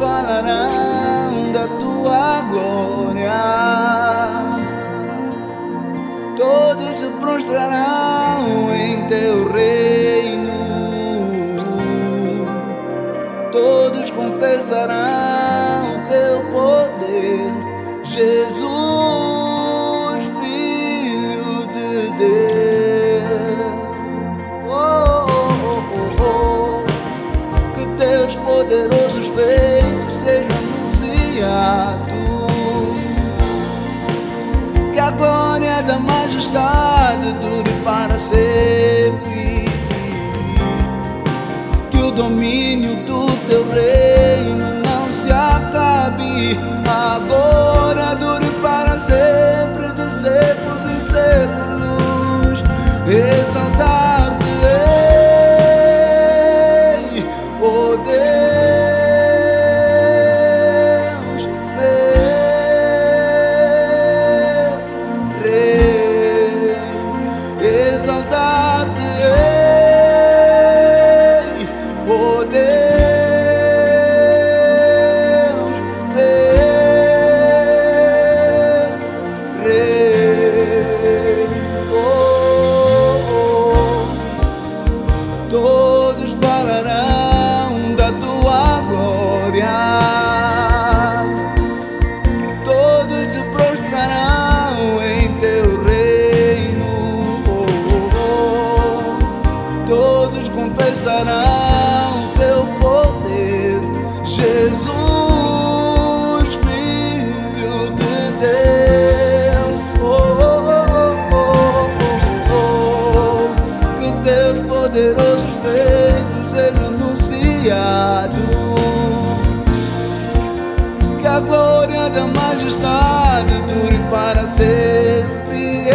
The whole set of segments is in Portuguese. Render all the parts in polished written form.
falarão da tua glória, todos se prostrarão em teu reino, todos confessarão teu poder, Jesus, Filho de Deus. Que teus poderosos feitos sejam anunciados, que a glória da majestade dure para sempre, que o domínio do teu reino não se acabe, agora dure para sempre, de séculos e séculos. Exaltar-te-ei, ó Deus, meu Rei. Exaltar-te-ei, ó Deus, meu Rei. Todos falarão da tua glória, todos se prostrarão em teu reino, todos confessarão teu poder, Jesus, Filho de Deus. Que teus poderosos feitos sejam anunciados, que a glória da majestade dure para sempre,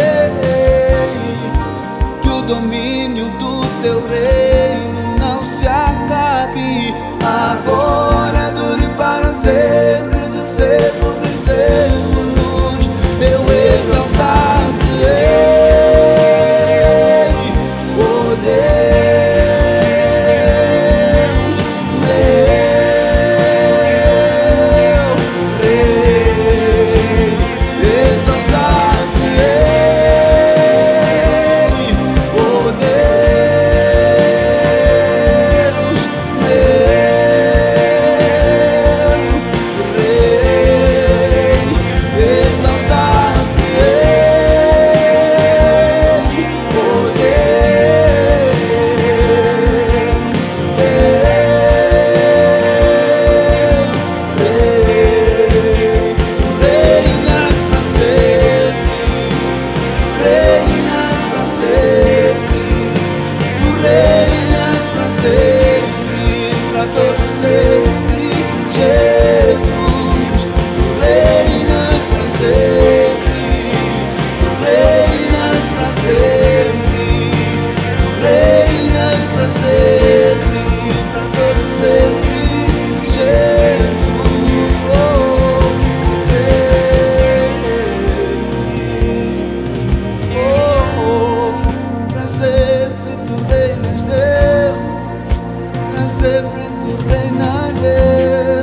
que o domínio do teu reino não se acabe, agora dure para sempre, de séculos e séculos. Eu exaltar-te-ei, ó Deus, meu Rei. Exaltar-te-ei, ó Deus, meu Rei. Exaltar-te-ei, ó Reinas para sempre, tu reinas para sempre, para todo sempre, Jesus. Tu reinas para sempre, tu reinas para sempre, tu reinas para sempre, para todo sempre, Jesus. Para sempre tu reinas, Deus, para sempre tu reinas, Deus.